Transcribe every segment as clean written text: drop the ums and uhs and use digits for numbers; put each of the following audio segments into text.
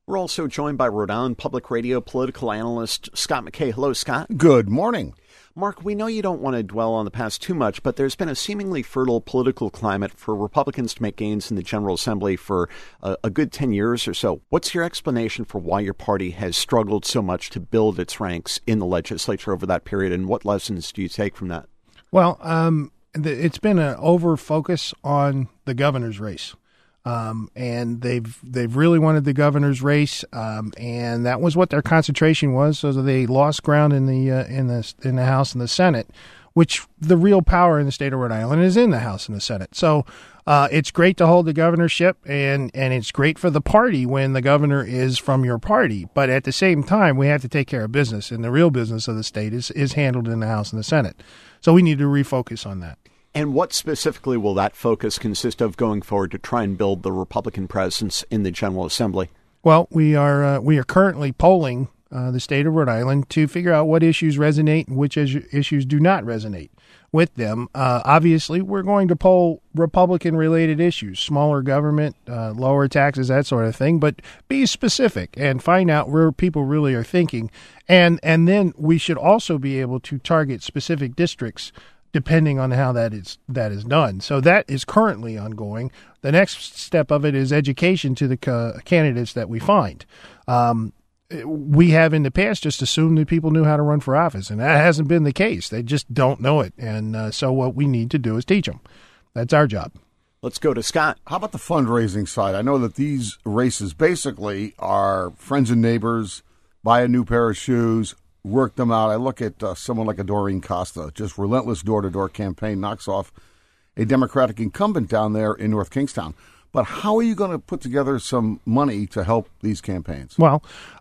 We're also joined by Rhode Island Public Radio political analyst Scott McKay. Hello, Scott. Good morning. Mark, we know you don't want to dwell on the past too much, but there's been a seemingly fertile political climate for Republicans to make gains in the General Assembly for a good 10 years or so. What's your explanation for why your party has struggled so much to build its ranks in the legislature over that period, and what lessons do you take from that? Well, it's been an over-focus on the governor's race. And they've really wanted the governor's race, and that was what their concentration was. So they lost ground in the House and the Senate, which the real power in the state of Rhode Island is in the House and the Senate. So it's great to hold the governorship, and it's great for the party when the governor is from your party. But at the same time, we have to take care of business, and the real business of the state is handled in the House and the Senate. So we need to refocus on that. And what specifically will that focus consist of going forward to try and build the Republican presence in the General Assembly? Well, we are currently polling the state of Rhode Island to figure out what issues resonate and which issues do not resonate with them. Obviously, we're going to poll Republican-related issues, smaller government, lower taxes, that sort of thing, but be specific and find out where people really are thinking. And then we should also be able to target specific districts depending on how that is done. So that is currently ongoing. The next step of it is education to the candidates that we find. We have in the past just assumed that people knew how to run for office, and that hasn't been the case. They just don't know it. And so what we need to do is teach them. That's our job. Let's go to Scott. How about the fundraising side? I know that these races basically are friends and neighbors, buy a new pair of shoes, work them out. I look at someone like a Doreen Costa, just relentless door-to-door campaign, knocks off a Democratic incumbent down there in North Kingstown. But how are you going to put together some money to help these campaigns? Well,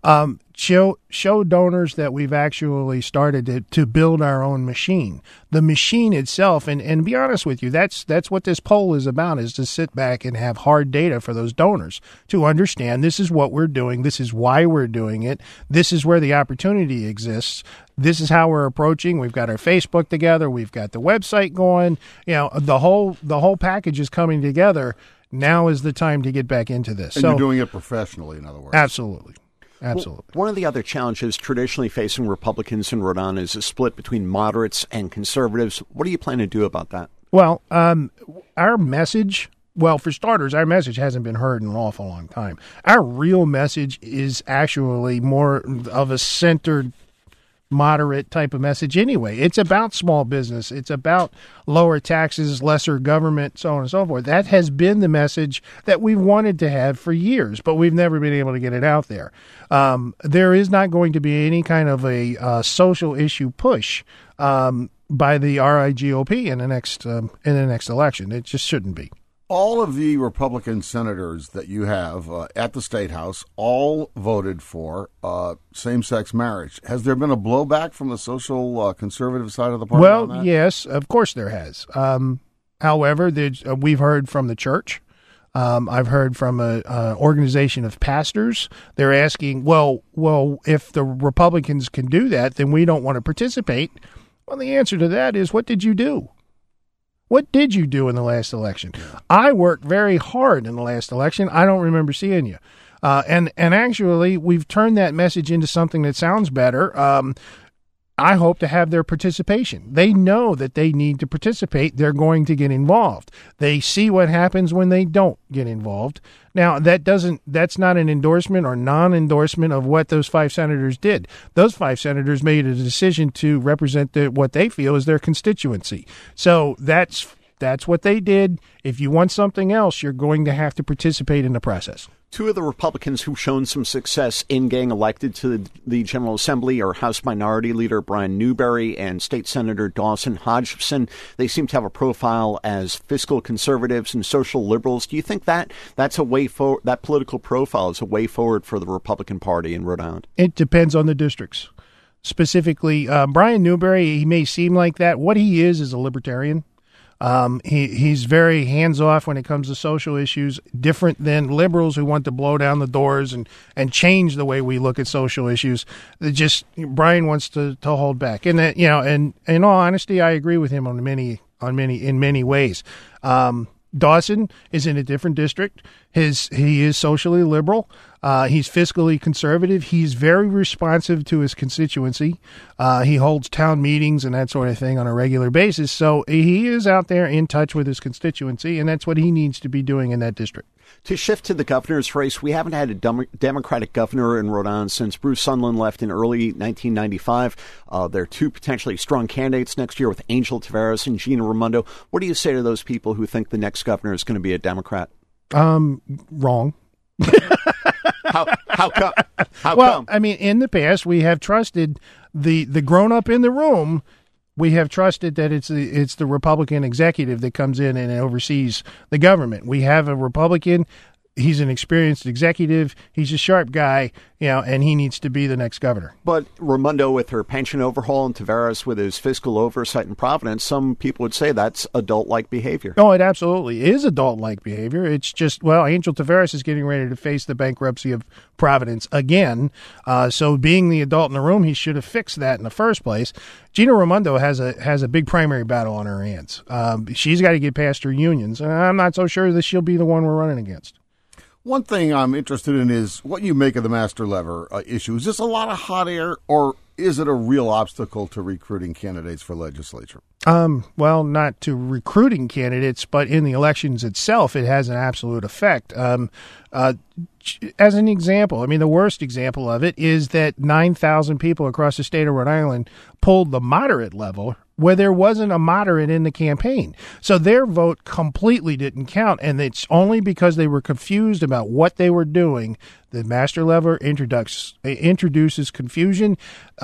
show donors that we've actually started to build our own machine. The machine itself, and be honest with you, that's what this poll is about, is to sit back and have hard data for those donors to understand this is what we're doing, this is why we're doing it, this is where the opportunity exists, this is how we're approaching. We've got our Facebook together, we've got the website going, the whole package is coming together. Now is the time to get back into this. And you're doing it professionally, in other words. Absolutely. Well, one of the other challenges traditionally facing Republicans in Rhode Island is a split between moderates and conservatives. What do you plan to do about that? Well, our message, for starters, our message hasn't been heard in an awful long time. Our real message is actually more of a centered, moderate type of message anyway. It's about small business. It's about lower taxes, lesser government, so on and so forth. That has been the message that we've wanted to have for years, but we've never been able to get it out there. There is not going to be any kind of a social issue push by the RIGOP in the next election. It just shouldn't be. All of the Republican senators that you have at the State House all voted for same-sex marriage. Has there been a blowback from the social conservative side of the party on that? Yes, of course there has. However, we've heard from the church. I've heard from an organization of pastors. They're asking, well, if the Republicans can do that, then we don't want to participate. Well, the answer to that is, what did you do? What did you do in the last election? I worked very hard in the last election. I don't remember seeing you. And actually, we've turned that message into something that sounds better. I hope to have their participation. They know that they need to participate. They're going to get involved. They see what happens when they don't get involved. Now, that's not an endorsement or non-endorsement of what those 5 senators did. Those 5 senators made a decision to represent what they feel is their constituency. So that's what they did. If you want something else, you're going to have to participate in the process. 2 of the Republicans who've shown some success in getting elected to the General Assembly are House Minority Leader Brian Newberry and State Senator Dawson Hodgson. They seem to have a profile as fiscal conservatives and social liberals. Do you think that's a way forward? That political profile is a way forward for the Republican Party in Rhode Island? It depends on the districts. Specifically, Brian Newberry, he may seem like that. What he is a libertarian. He's very hands-off when it comes to social issues, different than liberals who want to blow down the doors and change the way we look at social issues. Brian wants to hold back. And that, and in all honesty, I agree with him in many ways. Dawson is in a different district. He is socially liberal. He's fiscally conservative. He's very responsive to his constituency. He holds town meetings and that sort of thing on a regular basis. So he is out there in touch with his constituency, and that's what he needs to be doing in that district. To shift to the governor's race, we haven't had a Democratic governor in Rhode Island since Bruce Sunland left in early 1995. There are two potentially strong candidates next year with Angel Taveras and Gina Raimondo. What do you say to those people who think the next governor is going to be a Democrat? Wrong. How come? Well, I mean, in the past, we have trusted the grown-up in the room. We have trusted that it's the Republican executive that comes in and oversees the government. We have a Republican. He's an experienced executive. He's a sharp guy, and he needs to be the next governor. But Raimondo with her pension overhaul and Taveras with his fiscal oversight and providence, some people would say that's adult-like behavior. Oh, it absolutely is adult-like behavior. It's just, Angel Taveras is getting ready to face the bankruptcy of Providence again. So being the adult in the room, he should have fixed that in the first place. Gina Raimondo has a big primary battle on her hands. She's got to get past her unions, and I'm not so sure that she'll be the one we're running against. One thing I'm interested in is what you make of the master lever issue. Is this a lot of hot air, or is it a real obstacle to recruiting candidates for legislature? Well, not to recruiting candidates, but in the elections itself, it has an absolute effect. As an example, I mean, the worst example of it is that 9,000 people across the state of Rhode Island pulled the moderate level where there wasn't a moderate in the campaign. So their vote completely didn't count, and it's only because they were confused about what they were doing. The master lever introduces confusion.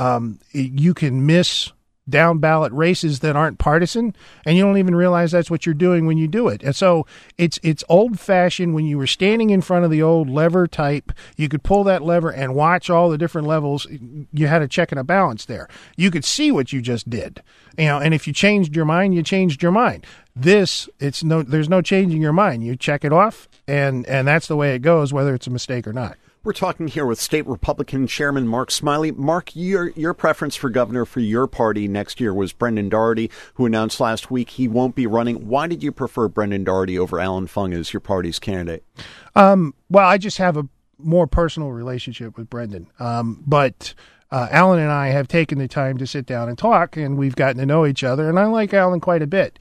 You can miss down ballot races that aren't partisan, and you don't even realize that's what you're doing when you do it. And so it's old fashioned. When you were standing in front of the old lever type, you could pull that lever and watch all the different levels. You had a check and a balance there. You could see what you just did, and if you changed your mind, you changed your mind. There's no changing your mind. You check it off, and that's the way it goes, whether it's a mistake or not. We're talking here with State Republican Chairman Mark Smiley. Mark, your preference for governor for your party next year was Brendan Doherty, who announced last week he won't be running. Why did you prefer Brendan Doherty over Alan Fung as your party's candidate? Well, I just have a more personal relationship with Brendan. But Alan and I have taken the time to sit down and talk, and we've gotten to know each other, and I like Alan quite a bit.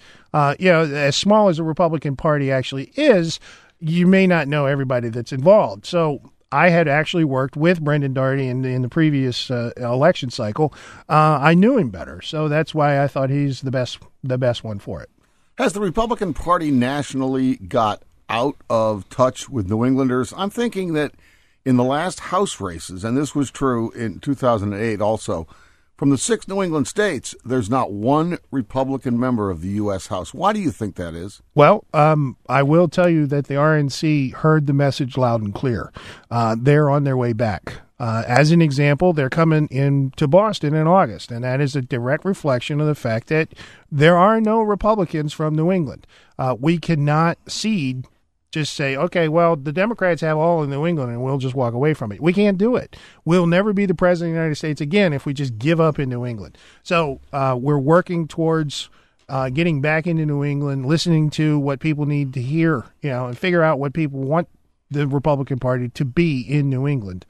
As small as the Republican Party actually is, you may not know everybody that's involved. So I had actually worked with Brendan Doherty in the previous election cycle. I knew him better, so that's why I thought he's the best one for it. Has the Republican Party nationally got out of touch with New Englanders? I'm thinking that in the last House races, and this was true in 2008 also, from the 6 New England states, there's not one Republican member of the U.S. House. Why do you think that is? Well, I will tell you that the RNC heard the message loud and clear. They're on their way back. As an example, they're coming into Boston in August, and that is a direct reflection of the fact that there are no Republicans from New England. We cannot cede. Just say, okay, well, the Democrats have all in New England and we'll just walk away from it. We can't do it. We'll never be the president of the United States again if we just give up in New England. So we're working towards getting back into New England, listening to what people need to hear, and figure out what people want the Republican Party to be in New England.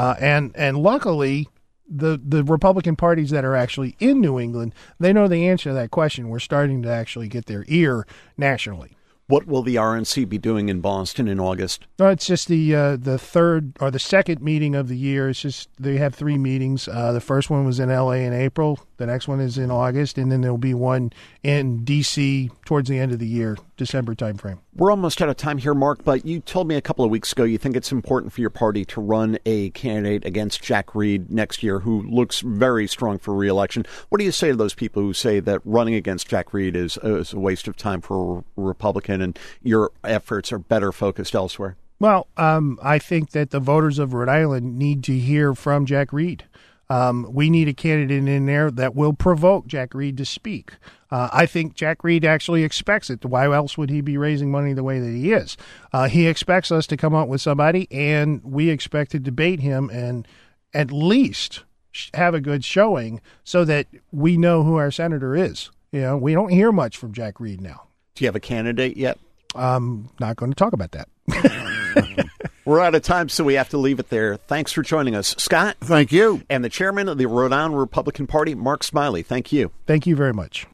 And luckily, the Republican parties that are actually in New England, they know the answer to that question. We're starting to actually get their ear nationally. What will the RNC be doing in Boston in August? No, it's just the third or the second meeting of the year. It's just they have 3 meetings. The first one was in L.A. in April. The next one is in August, and then there'll be one in D.C. towards the end of the year, December timeframe. We're almost out of time here, Mark, but you told me a couple of weeks ago you think it's important for your party to run a candidate against Jack Reed next year, who looks very strong for re-election. What do you say to those people who say that running against Jack Reed is a waste of time for a Republican and your efforts are better focused elsewhere? Well, I think that the voters of Rhode Island need to hear from Jack Reed. We need a candidate in there that will provoke Jack Reed to speak. I think Jack Reed actually expects it. Why else would he be raising money the way that he is? He expects us to come up with somebody, and we expect to debate him and at least have a good showing so that we know who our senator is. We don't hear much from Jack Reed now. Do you have a candidate yet? I'm not going to talk about that. We're out of time, so we have to leave it there. Thanks for joining us, Scott. Thank you. And the chairman of the Rhode Island Republican Party, Mark Smiley. Thank you. Thank you very much.